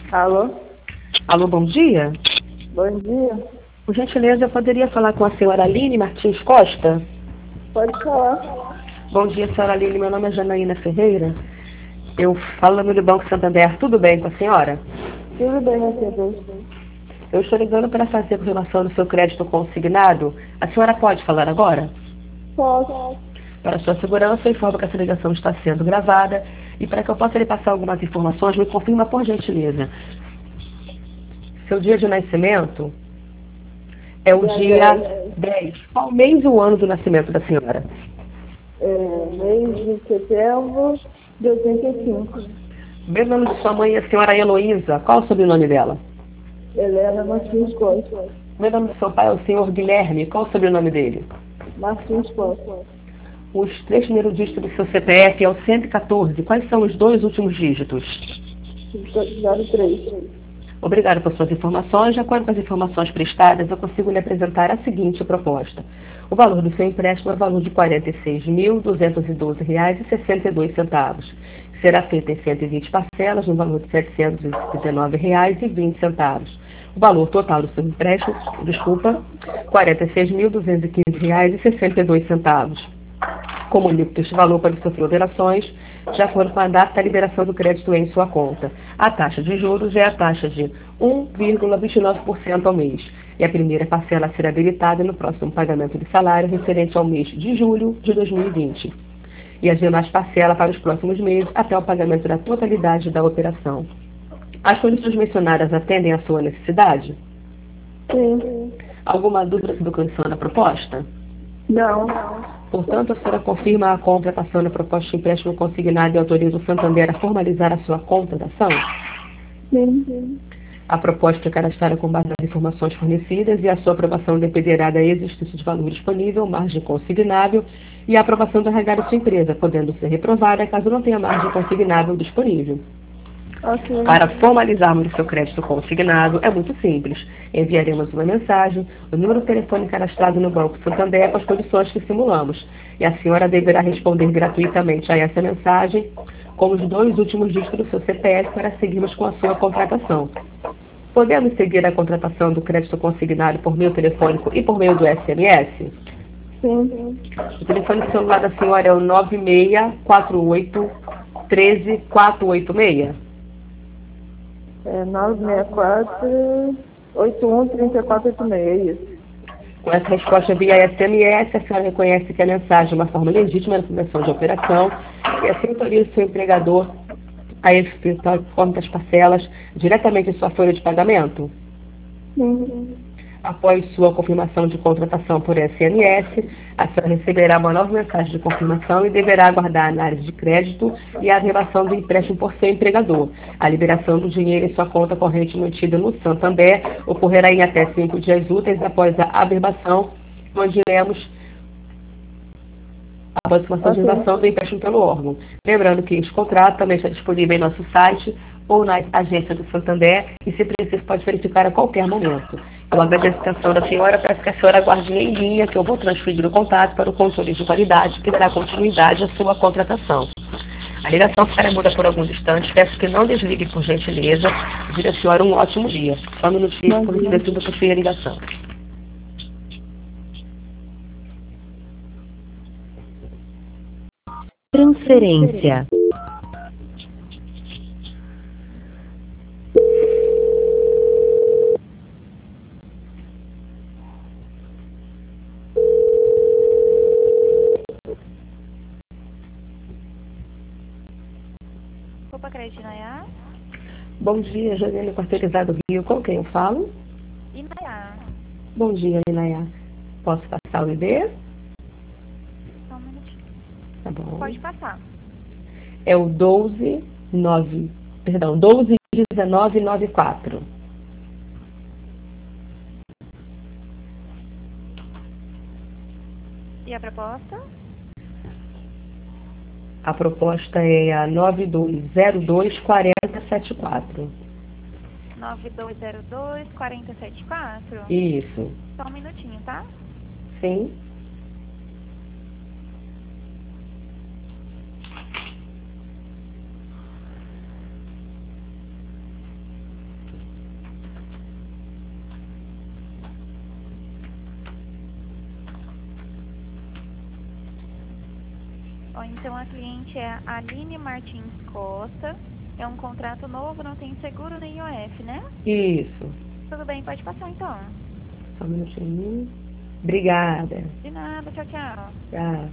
Alô? Alô, bom dia. Bom dia. Por gentileza, eu poderia falar com a senhora Aline Martins Costa? Pode falar. Bom dia, senhora Aline. Meu nome é Janaína Ferreira. Eu falo no Banco Santander. Tudo bem com a senhora? Tudo bem, Mercedes? Eu estou ligando para fazer com relação do seu crédito consignado. A senhora pode falar agora? Posso. Para sua segurança, eu informo que essa ligação está sendo gravada e para que eu possa lhe passar algumas informações, me confirma por gentileza. Seu dia de nascimento é o dia 10. Qual mês e o ano do nascimento da senhora? Mês de setembro de 85. Mesmo nome de sua mãe é a senhora Heloísa. Qual o sobrenome dela? Helena Martins Costa. Mesmo nome do seu pai é o senhor Guilherme. Qual o sobrenome dele? Martins Costa. Os 3 primeiros dígitos do seu CPF é o 114. Quais são os 2 últimos dígitos? 03. Obrigada por suas informações. De acordo com as informações prestadas, eu consigo lhe apresentar a seguinte proposta. O valor do seu empréstimo é o valor de R$ 46.212,62. Será feito em 120 parcelas, no valor de R$ 719,20. O valor total do seu empréstimo, R$ 46.215,62. Comunico que este valor pode sofrer alterações de acordo com a data da liberação do crédito em sua conta. A taxa de juros é a taxa de 1,29% ao mês. E a primeira parcela será habilitada no próximo pagamento de salário referente ao mês de julho de 2020. E as demais parcelas para os próximos meses até o pagamento da totalidade da operação. As condições mencionadas atendem à sua necessidade? Sim. Alguma dúvida sobre a condição da proposta? Não. Portanto, a senhora confirma a contratação da proposta de empréstimo consignado e autoriza o Santander a formalizar a sua contratação? Sim. A proposta é cadastrada com base nas informações fornecidas e a sua aprovação dependerá da existência de valor disponível, margem consignável e a aprovação do RH da sua empresa, podendo ser reprovada caso não tenha margem consignável disponível. Ok. Para formalizarmos o seu crédito consignado, é muito simples. Enviaremos uma mensagem, o número de telefone cadastrado no Banco Santander com as condições que simulamos. E a senhora deverá responder gratuitamente a essa mensagem com os 2 últimos dígitos do seu CPF para seguirmos com a sua contratação. Podemos seguir a contratação do crédito consignado por meio telefônico e por meio do SMS? Sim. O telefone celular da senhora é o 9648 13486? 964 81 3486. É isso. Com essa resposta via SMS, a senhora reconhece que a mensagem é uma forma legítima de começação de operação e assim autoriza o seu empregador a efetuar conta das parcelas diretamente em sua folha de pagamento? Sim. Após sua confirmação de contratação por SMS, a senhora receberá uma nova mensagem de confirmação e deverá aguardar a análise de crédito e a relação do empréstimo por seu empregador. A liberação do dinheiro em sua conta corrente mantida no Santander ocorrerá em até 5 dias úteis após a averbação, onde iremos após a averbação do empréstimo pelo órgão. Lembrando que este contrato também está disponível em nosso site ou na agência do Santander e, se preciso, pode verificar a qualquer momento. Eu agradeço a atenção da senhora, peço que a senhora aguarde em linha, que eu vou transferir o contato para o controle de qualidade, que dará continuidade à sua contratação. A ligação ficará muda por alguns instantes, peço que não desligue por gentileza, desejo à senhora um ótimo dia. Só um minutinho, por gentileza, eu transferir a ligação. Transferência. Opa, Crédito Inaiá? Bom dia, Janine Quarteirizado Rio. Com quem eu falo? Inaiá. Bom dia, Inaiá. Posso passar o ID? Só um minutinho. Tá bom. Pode passar. É o 121994. E a proposta? A proposta é a 9202-4074. 9202-4074? Isso. Só um minutinho, tá? Sim. Ó, então a cliente é a Aline Martins Costa. É um contrato novo, não tem seguro nem IOF, né? Isso. Tudo bem, pode passar então. Só um minutinho. Obrigada. De nada, tchau, tchau. Tchau.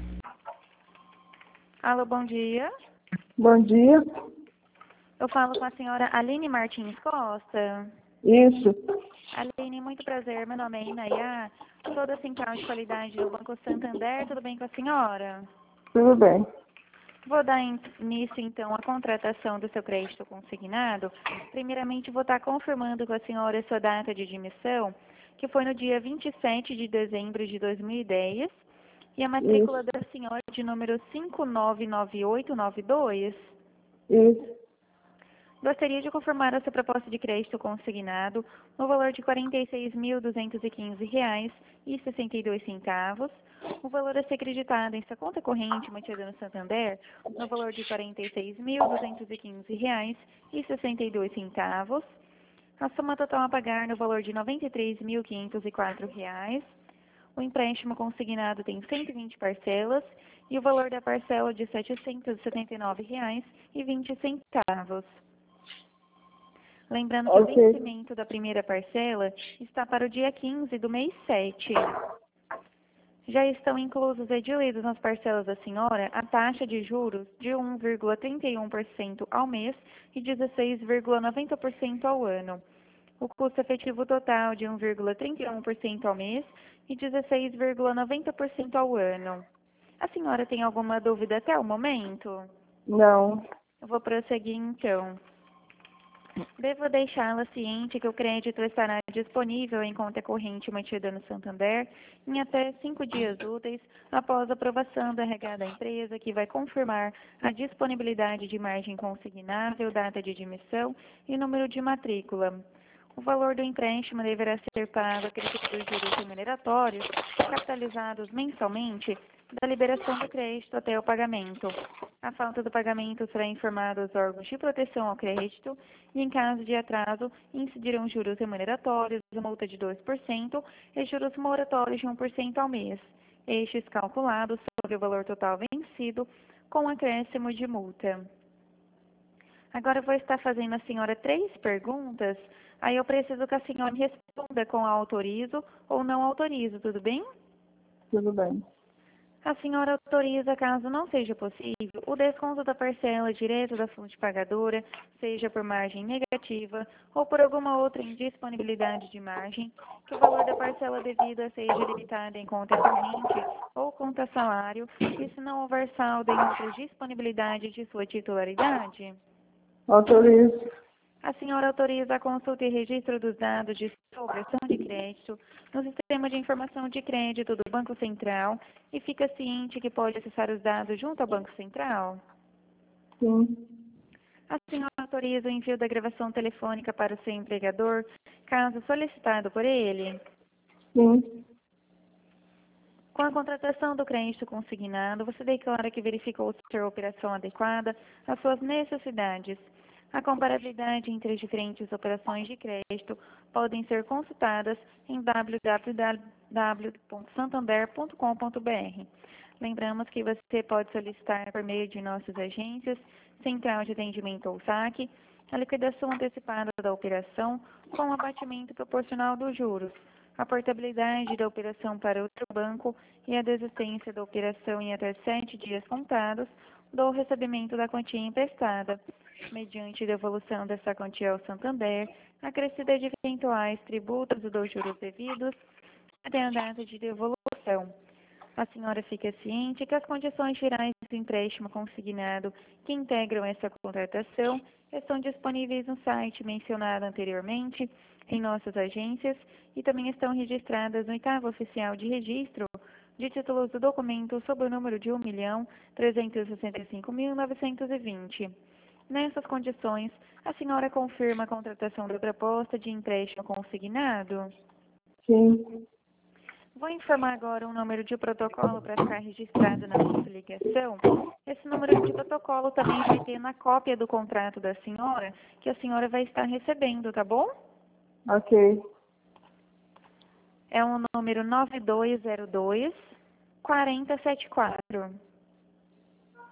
Alô, bom dia. Bom dia. Eu falo com a senhora Aline Martins Costa. Isso. Aline, muito prazer. Meu nome é Inayá. Sou da Central de Qualidade do Banco Santander. Tudo bem com a senhora? Tudo bem. Vou dar início, então, à contratação do seu crédito consignado. Primeiramente, vou estar confirmando com a senhora a sua data de admissão, que foi no dia 27 de dezembro de 2010, e a matrícula Isso. da senhora de número 599892. Isso. Gostaria de confirmar a sua proposta de crédito consignado no valor de R$ 46.215,62. O valor a ser acreditado em sua conta corrente mantida no Santander no valor de R$ 46.215,62. A soma total a pagar no valor de R$ 93.504. O empréstimo consignado tem 120 parcelas e o valor da parcela de R$ 779,20. Lembrando que o Ok. vencimento da primeira parcela está para o dia 15 do mês 7. Já estão inclusos e diluídos nas parcelas da senhora a taxa de juros de 1,31% ao mês e 16,90% ao ano. O custo efetivo total de 1,31% ao mês e 16,90% ao ano. A senhora tem alguma dúvida até o momento? Não. Eu vou prosseguir então. Devo deixá-la ciente que o crédito estará disponível em conta corrente mantida no Santander em até 5 dias úteis após a aprovação da RH da empresa, que vai confirmar a disponibilidade de margem consignável, data de admissão e número de matrícula. O valor do empréstimo deverá ser pago acrescido dos juros remuneratórios, capitalizados mensalmente, da liberação do crédito até o pagamento. A falta do pagamento será informada aos órgãos de proteção ao crédito e, em caso de atraso, incidirão juros remuneratórios, multa de 2% e juros moratórios de 1% ao mês. Estes calculados sobre o valor total vencido, com acréscimo de multa. Agora eu vou estar fazendo à senhora 3 perguntas, aí eu preciso que a senhora me responda com autorizo ou não autorizo, tudo bem? Tudo bem. A senhora autoriza, caso não seja possível, o desconto da parcela direto da fonte pagadora, seja por margem negativa ou por alguma outra indisponibilidade de margem, que o valor da parcela devida seja limitado em conta corrente ou conta salário, e se não houver saldo em outra disponibilidade de sua titularidade? Autorizo. A senhora autoriza a consulta e registro dos dados de sua operação de crédito no Sistema de Informação de Crédito do Banco Central e fica ciente que pode acessar os dados junto ao Banco Central? Sim. A senhora autoriza o envio da gravação telefônica para o seu empregador, caso solicitado por ele? Sim. Com a contratação do crédito consignado, você declara que verificou ser a operação adequada às suas necessidades. A comparabilidade entre as diferentes operações de crédito podem ser consultadas em www.santander.com.br. Lembramos que você pode solicitar por meio de nossas agências, Central de Atendimento ou SAC, a liquidação antecipada da operação com abatimento proporcional dos juros, a portabilidade da operação para outro banco e a desistência da operação em até 7 dias contados do recebimento da quantia emprestada, mediante devolução dessa quantia ao Santander, acrescida de eventuais tributos ou dos juros devidos até a data de devolução. A senhora fica ciente que as condições gerais do empréstimo consignado que integram essa contratação estão disponíveis no site mencionado anteriormente, em nossas agências, e também estão registradas no oitavo oficial de registro de títulos do documento sob o número de 1.365.920. Nessas condições, a senhora confirma a contratação da proposta de empréstimo consignado? Sim. Vou informar agora um número de protocolo para ficar registrado na nossa ligação. Esse número de protocolo também vai ter na cópia do contrato da senhora, que a senhora vai estar recebendo, tá bom? Ok. É o número 9202-4074.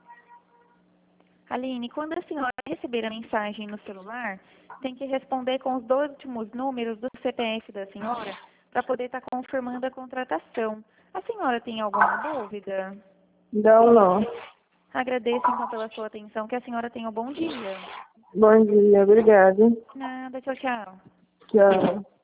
Aline, quando a senhora receber a mensagem no celular, tem que responder com os 2 últimos números do CPF da senhora para poder estar confirmando a contratação. A senhora tem alguma dúvida? Não, não. Agradeço então pela sua atenção. Que a senhora tenha um bom dia. Bom dia, obrigada. Nada, tchau, tchau. Tchau.